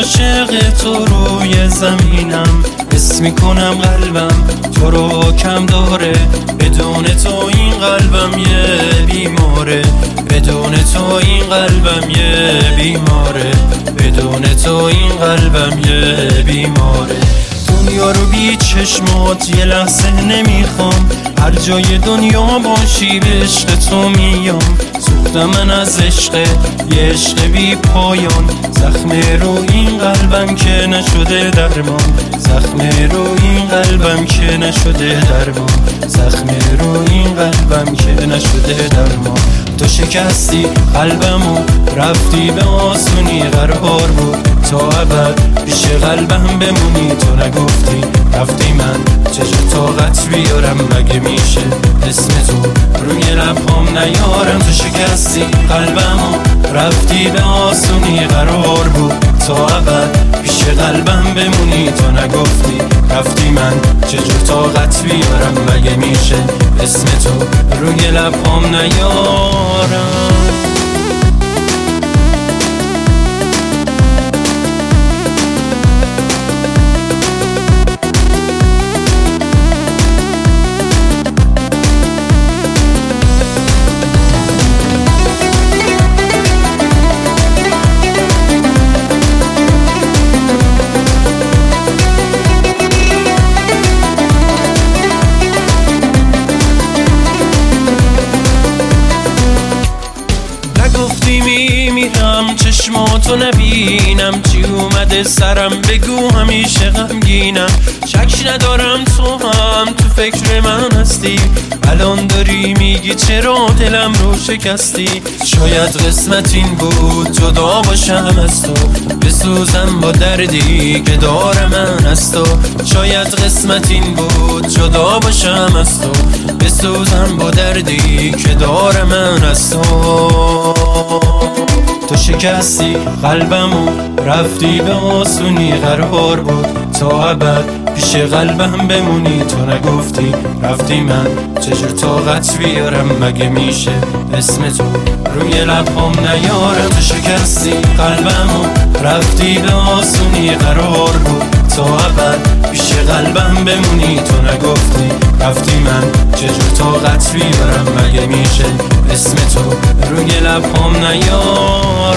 عاشق تو روی زمینم، حس میکنم قلبم تو رو کم داره. بدون تو این قلبم یه بیماره، بدون تو این قلبم یه بیماره، بدون تو این قلبم یه بیماره. دنیا رو بی چشمات یه لحظه نمیخوام، هر جای دنیا باشی به عشق تو میام. سوختم من از عشق، یه عشق بی پایان، زخم رو این قلبم که نشده درمان، زخم رو این قلبم که نشده درمان، زخم رو این قلبم که نشده درمان. تو شکستی قلبمو رفتی به آسونی، قرار بود تا ابد پیش قلبم بمونی. تو نگفتی رفتی، من چجور طاقت بیارم؟ مگه میشه اسم تو روی لبهام نیارم؟ تو شکستی قلبمو رفتی به آسونی، قرار بود تا ابد پیش قلبم بمونی. تو نگفتی رفتی، من چجور طاقت بیارم؟ مگه میشه اسم تو روی لبهام نیارم؟ گفتی میمیرم چشماتو نبینم، چی اومده سرم بگو همیشه غمگینم. شک ندارم تو هم تو فکر من هستی، الان داری میگی چرا دلم رو شکستی. شاید قسمت این بود جدا باشم از تو، بسوزم با دردی که دارم من از تو. شاید قسمت این بود جدا باشم از تو، بسوزم با دردی که دارم من از تو. تو شکستی قلبمو رفتی به آسونی، قرار بود تا ابد پیش قلبم بمونی. تو نگفتی رفتی، من چجور طاقت بیارم؟ مگه میشه اسم تو روی لبهام نیارم؟ تو شکستی قلبمو رفتی به آسونی، قرار بود تا ابد پیش قلبم بمونی. تو نگفتی رفتی، من چجور طاقت بیارم؟ مگه میشه اسم تو روی لبهام نیارم؟